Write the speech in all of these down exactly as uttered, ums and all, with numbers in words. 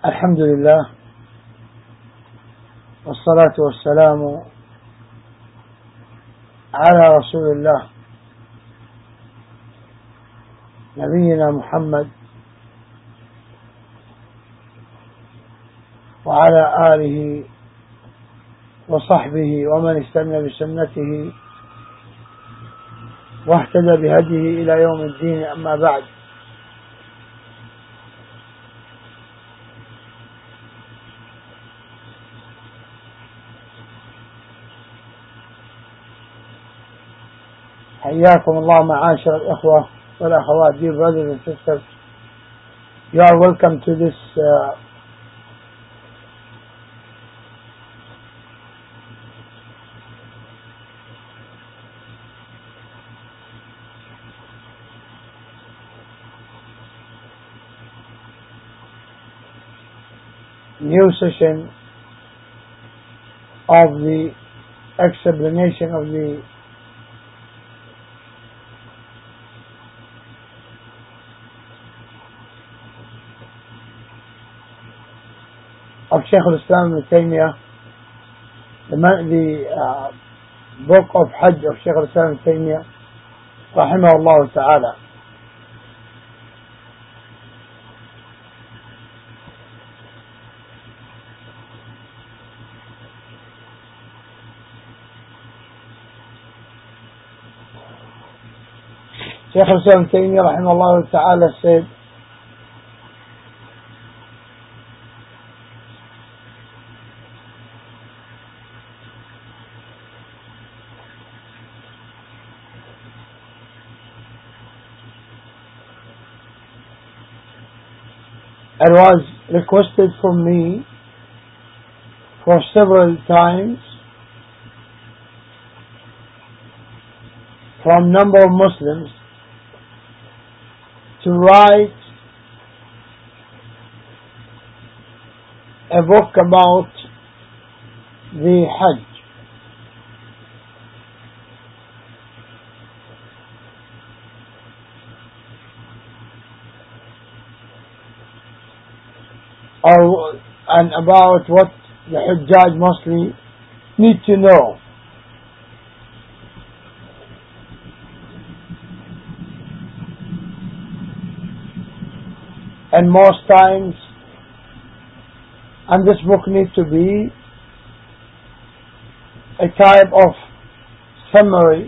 الحمد لله والصلاة والسلام على رسول الله نبينا محمد وعلى آله وصحبه ومن استنى بسنته واهتدى بهديه إلى يوم الدين. أما بعد، حياكم الله معاشر الإخوة والأخوات, dear brothers and sisters. You are welcome to this uh, new session of the explanation of the of Shaykh al-Islam Ibn Taymiyyah, the, the uh, book of Hajj of Shaykh al-Islam Ibn Taymiyyah rahimahullah ta'ala. Shaykh al-Islam Ibn Taymiyyah rahimahullah ta'ala said, it was requested from me for several times from number of Muslims to write a book about the Hajj. Or, and about what the Hujjaj mostly need to know. And most times, and this book needs to be a type of summary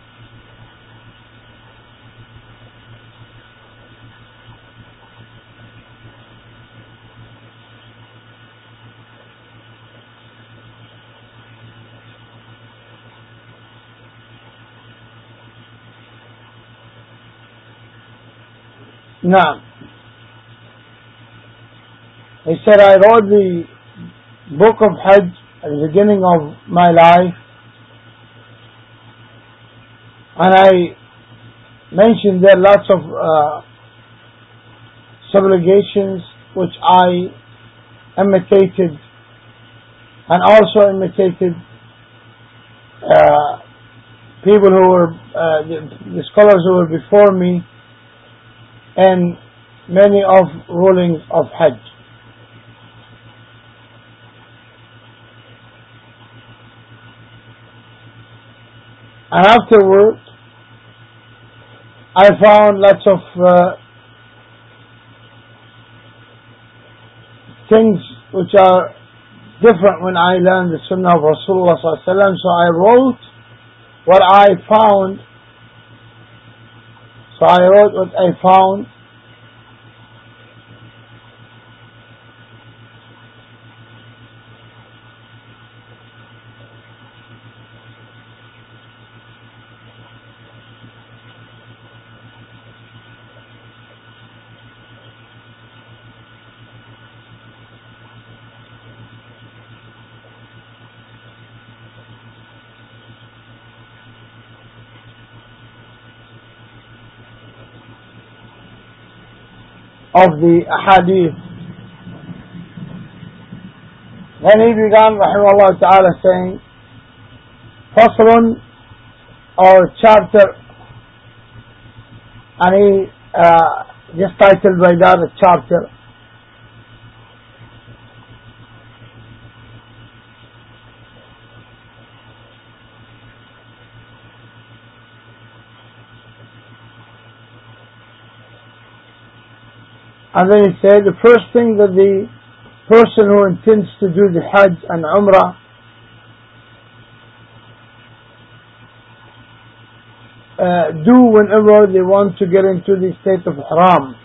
now. He said, I wrote the book of Hajj at the beginning of my life, and I mentioned there lots of uh, supplications which I imitated, and also imitated uh, people who were, uh, the, the scholars who were before me, and many of rulings of Hajj. And afterward, I found lots of uh, things which are different when I learned the Sunnah of Rasulullah sallallahu alaihi wasallam. So I wrote what I found. So I wrote what I found. Of the ahadith. Then he began, rahimahullah ta'ala, saying, Faslun, or chapter, and he uh, just titled by that a chapter, And then he said the first thing that the person who intends to do the Hajj and Umrah uh, do whenever they want to get into the state of Ihram.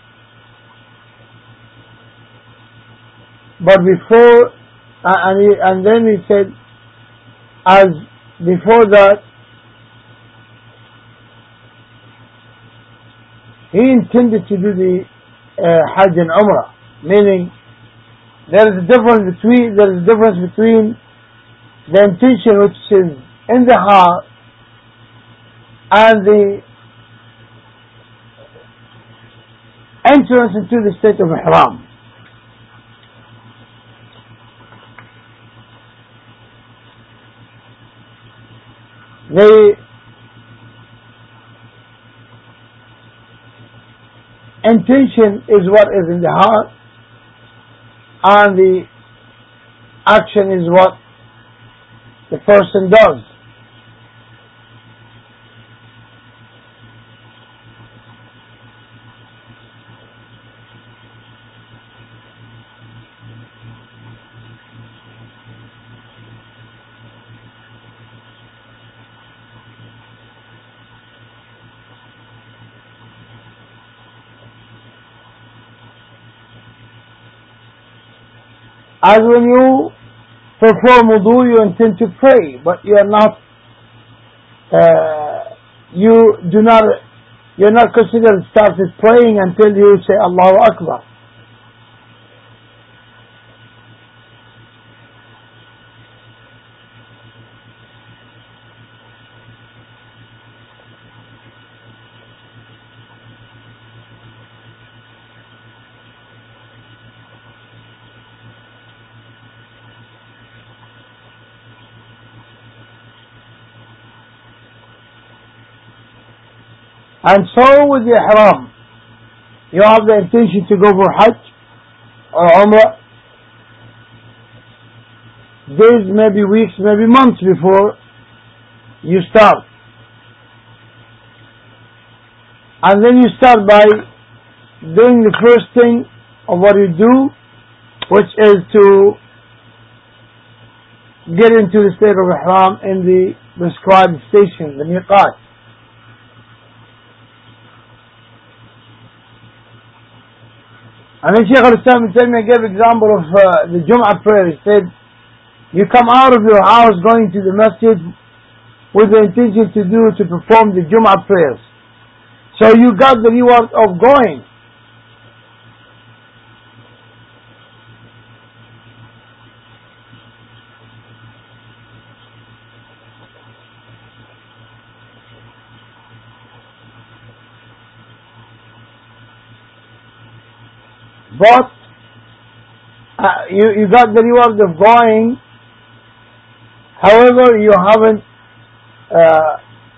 But before, uh, and, he, and then he said, as before that, he intended to do the uh, Hajj and Umrah, meaning there is a difference between there is a difference between the intention which is in the heart and the entrance into the state of Ihram. The intention is what is in the heart, and the action is what the person does. As when you perform wudu, you intend to pray, but you are not, uh, you do not, you are not considered started praying until you say Allahu Akbar. And so with the Ihram, you have the intention to go for Hajj or Umrah days, maybe weeks, maybe months before you start. And then you start by doing the first thing of what you do, which is to get into the state of Ihram in the prescribed station, the miqat. And then Shaykh al-Islam Ibn Taymiyyah gave example of uh, the Jum'ah prayer. He said, you come out of your house going to the masjid with the intention to do, to perform the Jum'ah prayers. So you got the reward of going. But uh, you, you got the reward of going, however you haven't uh,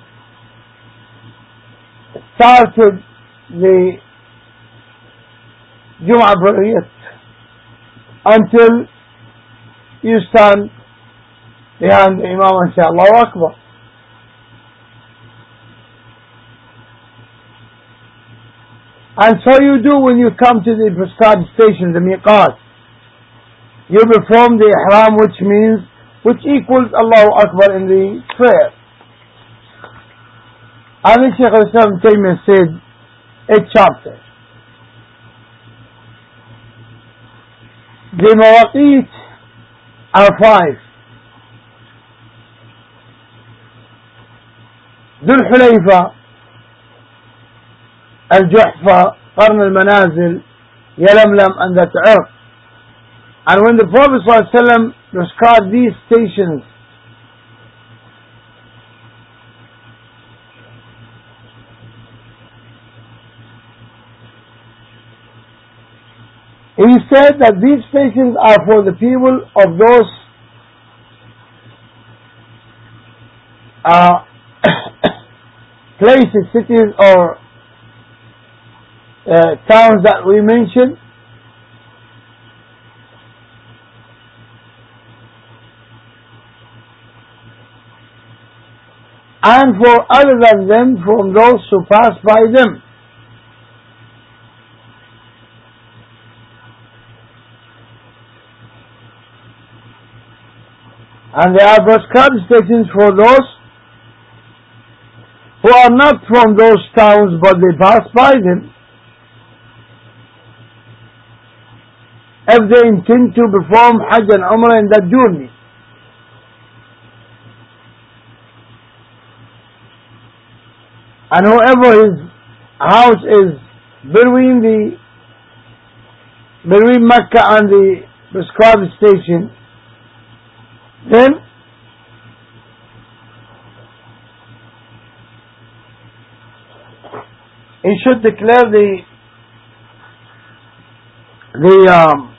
started the Jum'ah prayer yet until you stand behind the Imam and say Allahu Akbar. And so you do when you come to the prescribed station, the miqat. You perform the ihram, which means, which equals Allahu Akbar in the prayer. And then Shaykh al-Islam Ibn Taymiyyah said, a chapter. The mawaqit are five. Dhul Hulayfa, Al-Juhfa, Qarn al-Manazil, Yalamlam, and that Irq. And when the Prophet ﷺ prescribed these stations, he said that these stations are for the people of those uh, places, cities, or Uh, towns that we mentioned, and for other than them, from those who pass by them. And there are prescribed stations for those who are not from those towns but they pass by them. If they intend to perform Hajj and Umrah in that journey. And whoever his house is between the between Mecca and the prescribed station, then he should declare the the um,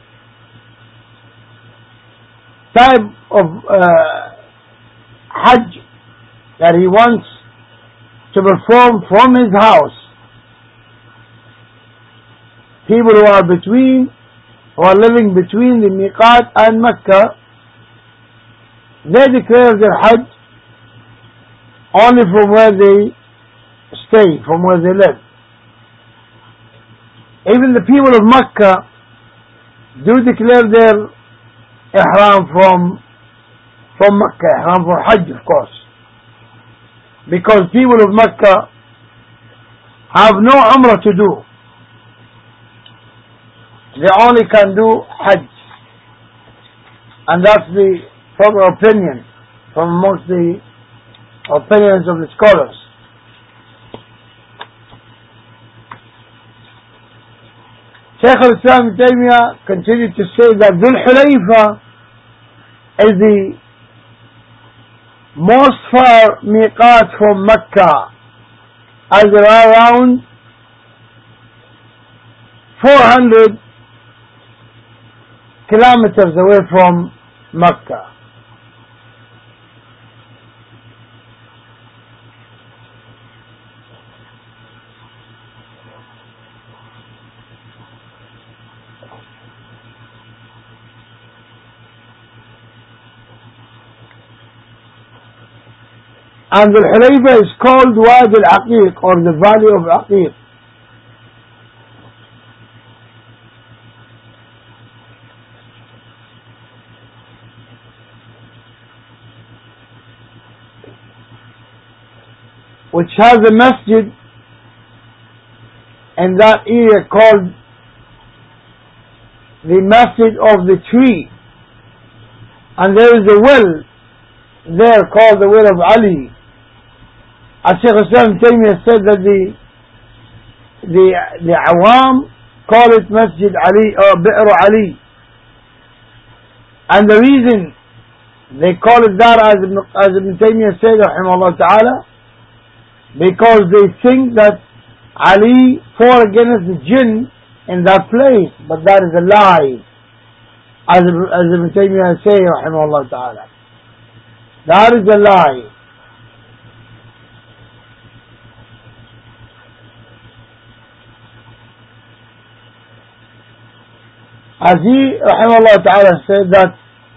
type of uh, Hajj that he wants to perform from his house. People who are between, who are living between the Miqat and Mecca, they declare their Hajj only from where they stay, from where they live. Even the people of Mecca do declare their Ihram from from Mecca, Ihram for Hajj, of course. Because people of Mecca have no Umrah to do. They only can do Hajj. And that's the proper opinion from amongst the opinions of the scholars. Shaykh al-Islam Ibn Taymiyyah continued to say that Dhul Hulayfa is the most far miqat from Mecca, as there are around four hundred kilometers away from Mecca. And the Hulayfa is called Wadi al-Aqiq, or the Valley of Aqiq. Which has a masjid in that area called the Masjid of the Tree. And there is a well there called the Well of Ali. As Shaykh al-Islam Ibn Taymiyyah said that the the the Awam call it Masjid Ali or Bi'r Ali. And the reason they call it that, as Ibn, as Ibn Taymiyyah said, rahimahullah ta'ala, because they think that Ali fought against the jinn in that place, but that is a lie, as, as Ibn Taymiyyah said, rahimahullah ta'ala. That is a lie. As he, rahimahullah ta'ala, said that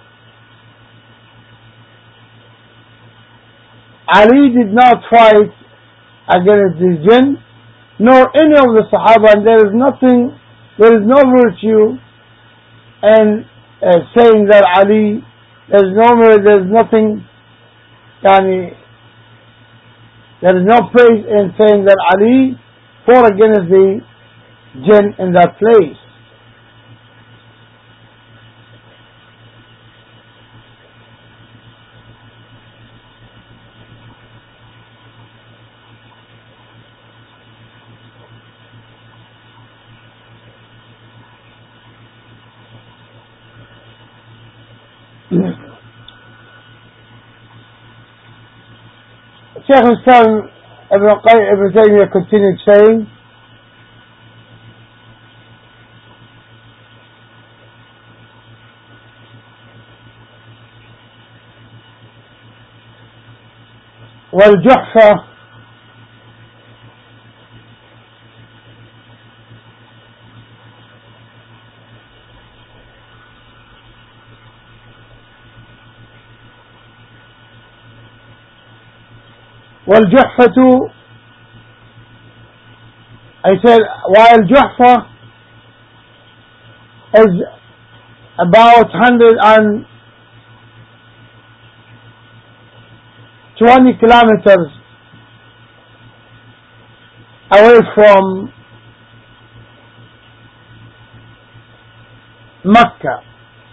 Ali did not fight against the jinn, nor any of the Sahaba, and there is nothing, there is no virtue in uh, saying that Ali, there is no, there is nothing, yani, there is no praise in saying that Ali fought against the jinn in that place. Shaykh al-Islam Ibn Taymiyyah continued saying, وَالْجُحْفَةِ والجحفة, I said, while Juhfa is about one hundred twenty kilometers away from Mecca.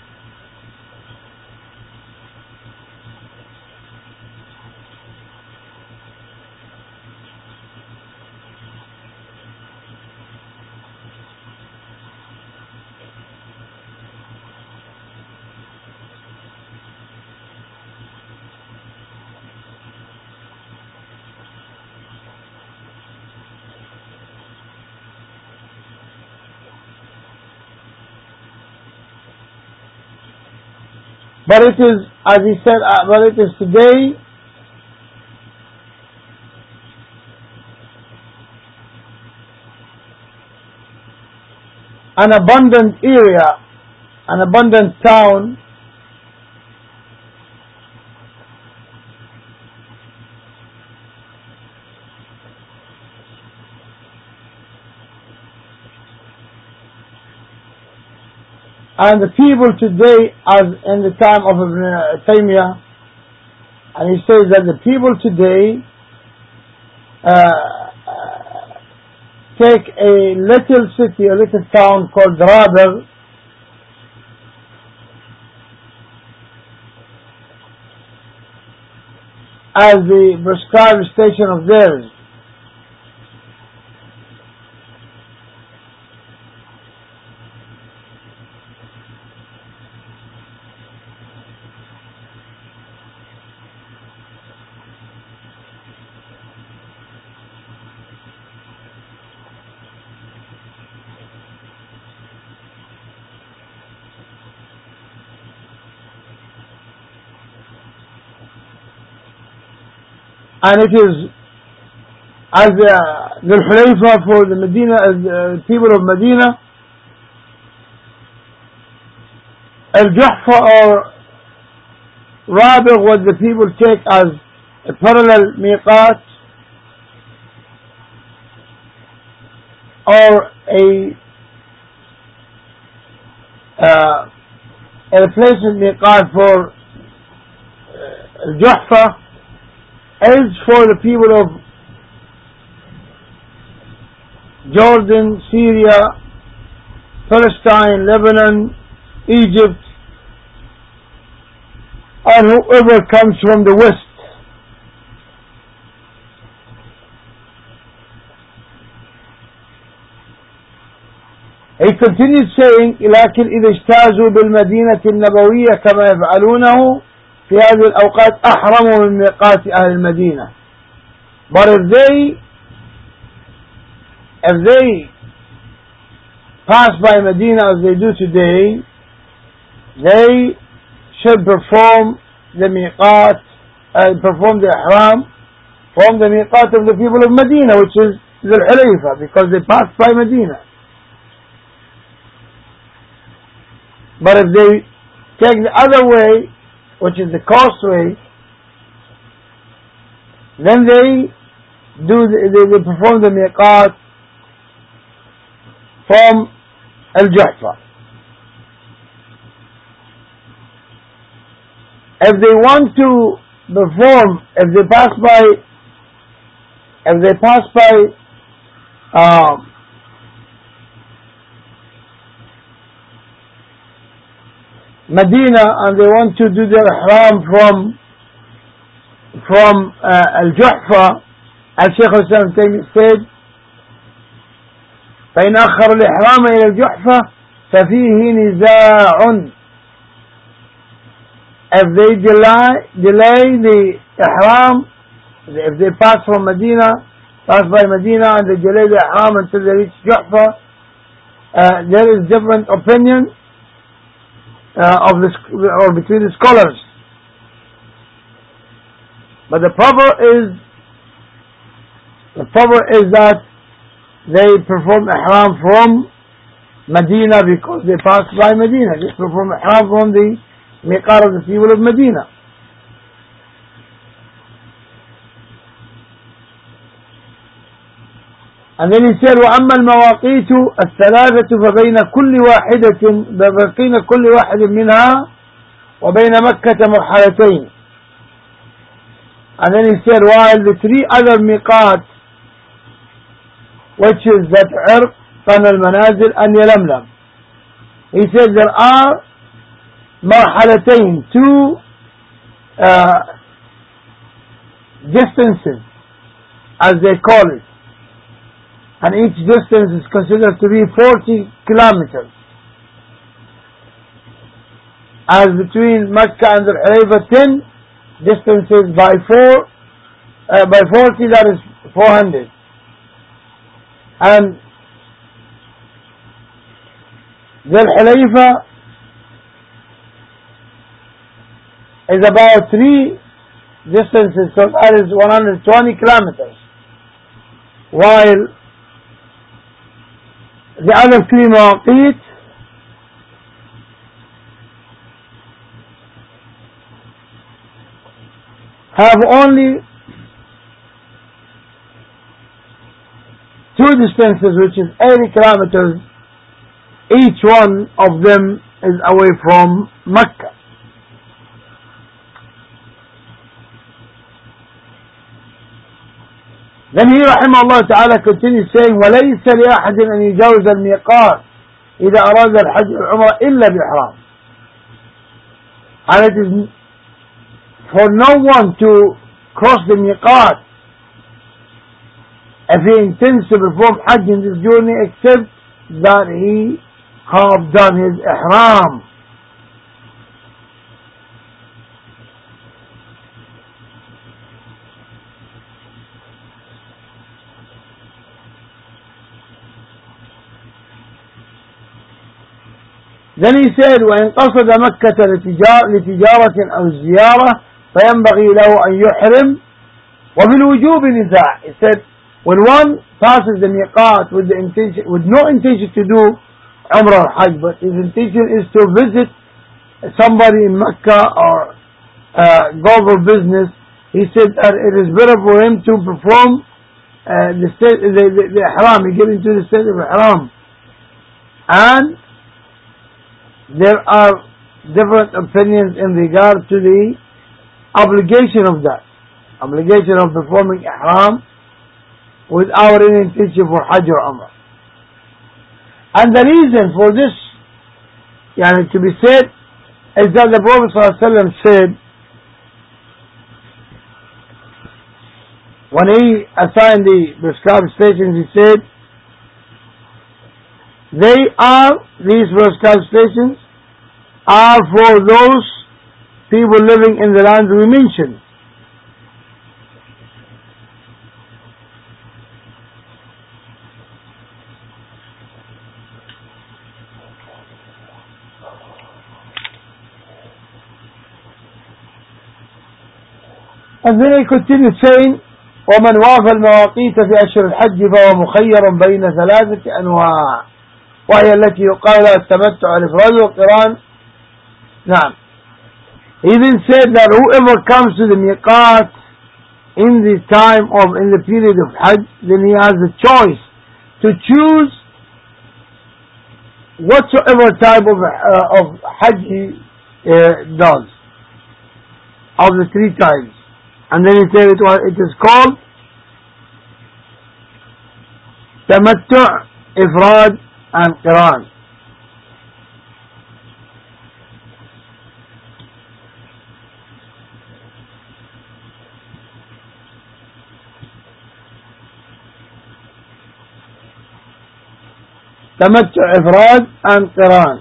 But it is, as he said, uh, but it is today an abundant area, an abundant town, and the people today, as in the time of Ibn Taymiyyah, and he says that the people today uh, take a little city, a little town called Rabigh, as the prescribed station of theirs. And it is as uh, the Hulayfa for the Medina, uh, people of Medina, Al-Juhfa or Rabigh, what the people take as a parallel miqat or a uh, a replacement miqat for uh, Al-Juhfa, is for the people of Jordan, Syria, Palestine, Lebanon, Egypt, and whoever comes from the west. He continued saying, لكن إذا اجتازوا بالمدينة النبوية كما يفعلونه في هذه الأوقات أحرموا من ميقات أهل المدينة. But if they if they pass by Medina as they do today, they should perform the miqat, uh, perform the ihram from the miqat of the people of Medina, which is the Hulayfa, because they passed by Medina. But if they take the other way, which is the coast way, then they do the, they, they perform the miqat from Al-Juhfa. If they want to perform, if they pass by, if they pass by um, Medina and they want to do their ihram from from uh, Al-Juhfa, as Shaykh al-Islam said, فإن أخر الإحرام إلى الجحفة ففيه نزاع. If they delay, delay the ihram, if they pass from Medina, pass by Medina and they delay the ihram until they reach Juhfa, uh, there is different opinion uh, of the or between the scholars. But the proper is the proper is that they perform ihram from Medina because they passed by Medina. They perform ihram from the miqat of the people of Medina. And then he said, وأما المواقيت الثلاثة فبين كل واحدة بين كل واحد منها وبين مكة مرحلتين. And then he said, while the three other miqat, which is that Irq, Qana al-Manazil, and Yalamlam, he said there are marhalatayn, two uh, distances, as they call it. And each distance is considered to be forty kilometers. As between Mecca and Dhul Hulayfa, ten distances by four, uh, by forty, that is four hundred. And Dhul Hulayfa is about three distances, so that is one hundred twenty kilometers. While the other three mawaqit have only two distances, which is eighty kilometers. Each one of them is away from Mecca. Then he rahimahullah ta'ala continues saying, وَلَيْسَ لِأَحَدٍ أَنْ يُجَوْزَ الْمِيقَاتِ إِذَا أَرَادَ الْحَجِّ الْعُمْرَةِ إِلَّا بِإِحْرَامٍ. And it is for no one to cross the miqat if he intends to perform hajj in this journey, except that he have done his ihram. Then he said, وَإِنْ قَصَدَ مَكَّةَ لِتِجَارَةٍ أَوْ زِيَارَةٍ فَيَنْبَغِي لَهُ أَنْ يُحْرِمْ وَفِي الْوُجُوبِ نِزَاعٍ. He said, when one passes the miqat with the intention, with no intention to do Umrah or Hajj, but his intention is to visit somebody in Mecca or uh, go for business, he said that it is better for him to perform uh, the, state, the, the, the ihram, he get into the state of ihram. And there are different opinions in regard to the obligation of that, obligation of performing ihram without any intention for Hajj or Umrah. And the reason for this, yani, to be said, is that the Prophet ﷺ said, when he assigned the prescribed stations, he said, they are, these prescribed stations are for those people living in the lands we mentioned. And then he continued saying, ومن وافى المواقيت في أشهر الحج فهو مخير بين ثلاثة أنواع، وهي التي يقال لها التمتع الإفراد والقران. نعم. He then said that whoever comes to the miqat in the time of, in the period of Hajj, then he has the choice to choose whatsoever type of, uh, of Hajj he uh, does, of the three types. And then he said it, was, it is called Tamattu', Ifrad, and Qiran. Tamattu', Ifrad, and Qiran.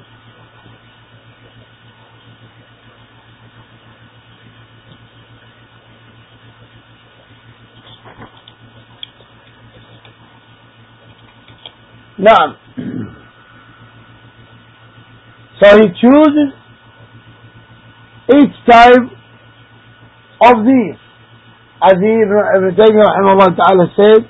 Naam. So he chooses each type of these, as he, Ibn Taymiyyah rahimahullah ta'ala said,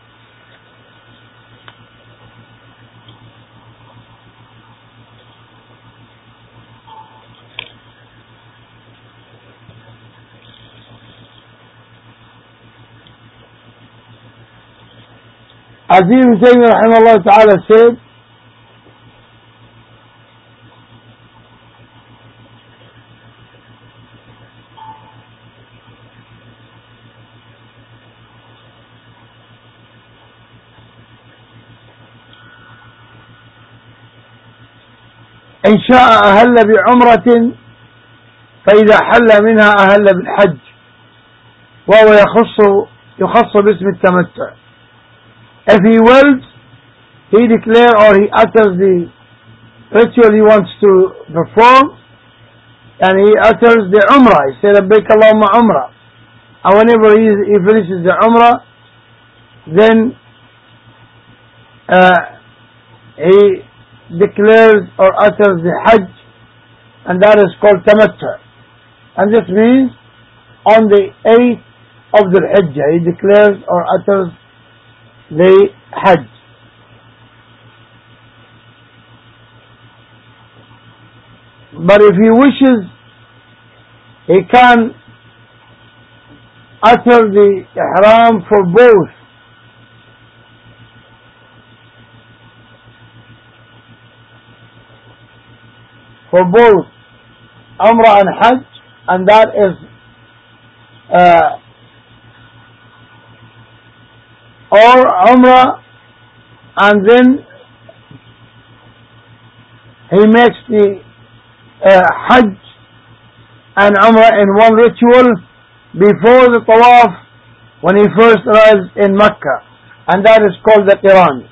as Ibn Taymiyyah rahimahullah ta'ala said, إن شاء أهل بعمرة فإذا حل منها أهل بالحج وهو يخص يخص باسم التمتع. If he wills, he declares or he utters the ritual he wants to perform, and he utters the Umrah. He says, Labbaik Allahumma Umrah. And whenever he, he finishes the Umrah, then uh, he declares or utters the Hajj, and that is called Tamattu. And this means on the eighth of the Hijjah, he declares or utters the Hajj. But if he wishes, he can utter the Ihram for both. For both Umrah and Hajj, and that is uh, or Umrah, and then he makes the uh, Hajj and Umrah in one ritual before the Tawaf when he first arrives in Mecca, and that is called the Qiran.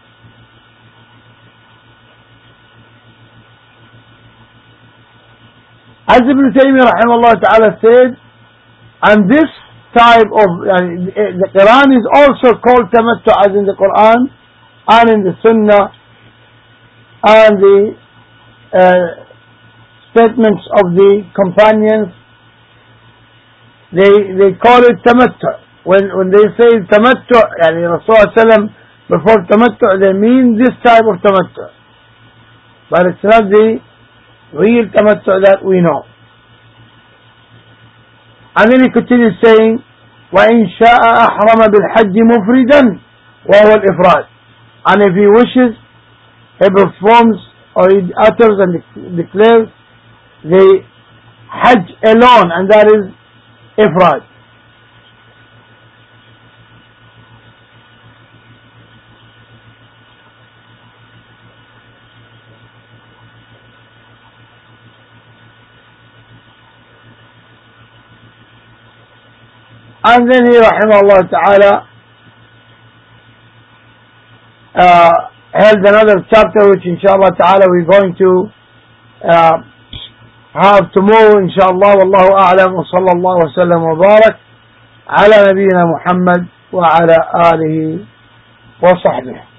As Ibn Taymiyyah rahimahullah ta'ala said, and this type of uh, the Quran is also called Tamattu, as in the Quran and in the Sunnah and the uh, statements of the companions. They they call it Tamattu. When when they say Tamattu, yani Rasulullah sallam before Tamattu, they mean this type of Tamattu, but it's not the real Tamattu that we know. And then he continues saying, وَإِنْ شَاءَ أَحْرَمَ بِالْحَجِّ مُفْرِدًا وَهُوَ الْإِفْرَادِ. And if he wishes, he performs or he utters and declares the Hajj alone, and that is Ifrad. And then he, rahimahullah ta'ala, uh, held another chapter which inshallah ta'ala we're going to uh, have tomorrow inshallah. Wallahu a'lam, wa sallallahu wa sallam wa barak ala nabiyyina Muhammad wa ala alihi wa sahbihi.